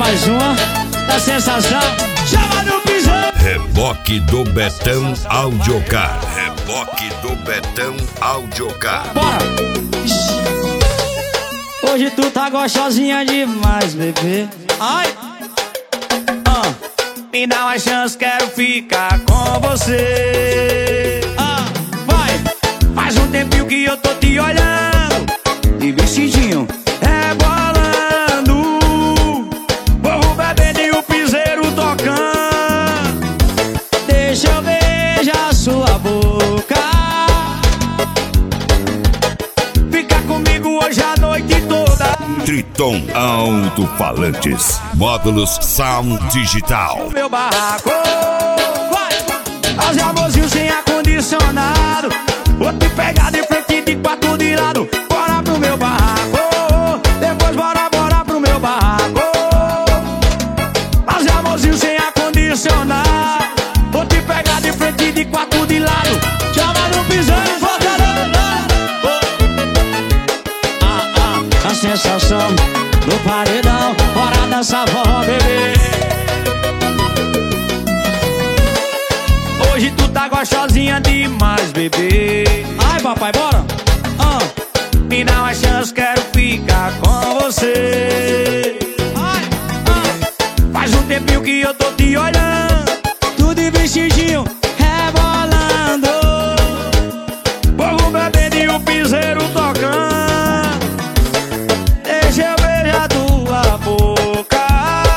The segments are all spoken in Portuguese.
mais uma da sensação. Chama no piseiro. Reboque do Betão Audiocar. Reboque do Betão Audiocar. Bora! Hoje tu tá gostosinha demais, bebê. Ai! Me dá uma chance, quero ficar com você. Vai! Faz um tempinho que eu tô te olhando, de vestidinho rebolando, povo bebendo e o piseiro tocando. Deixa eu beijar sua boca, fica comigo hoje a noite toda. Triton Alto-Falantes, módulos Sound Digital. Meu barraco, vai! Fazer amorzinho sem ar-condicionado, vou te pegar de frente de quatro de lado. Bora pro meu barraco, depois bora pro meu barraco. Fazer amorzinho sem ar-condicionado, vou te pegar de frente de quatro de lado. Chama no piseiro e volta. A sensação do paredão, bora dançar forró, bebê. Hoje tu tá gostosinha demais, bebê. Ai, papai, bora. Me dá uma chance, quero ficar com você. Faz um tempinho que eu tô te olhando, tudo de vestidinho rebolando, povo bebendo e o piseiro tocando. Deixa eu beijar tua boca,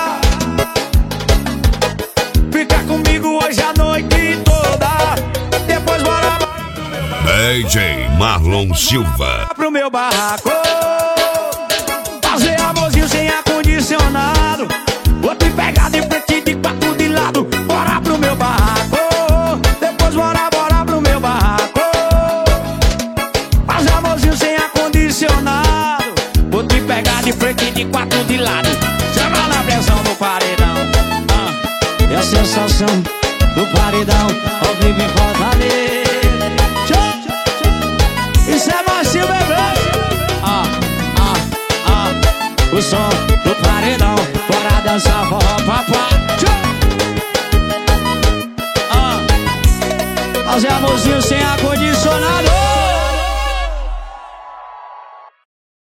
fica comigo hoje a noite toda. Depois bora DJ Marlon Silva. pro meu barraco, fazer amorzinho sem ar-condicionado, vou te pegar de frente de quatro de lado. Bora pro meu barraco, depois bora pro meu barraco. Fazer amorzinho sem ar-condicionado, vou te pegar de frente de quatro de lado. Chama na pressão do paredão. É a sensação do paredão, ao vivo em Fortaleza. Isso é macio, bebê. O som do paredão, bora dançar forró, papá. Fazer amorzinho sem ar-condicionado.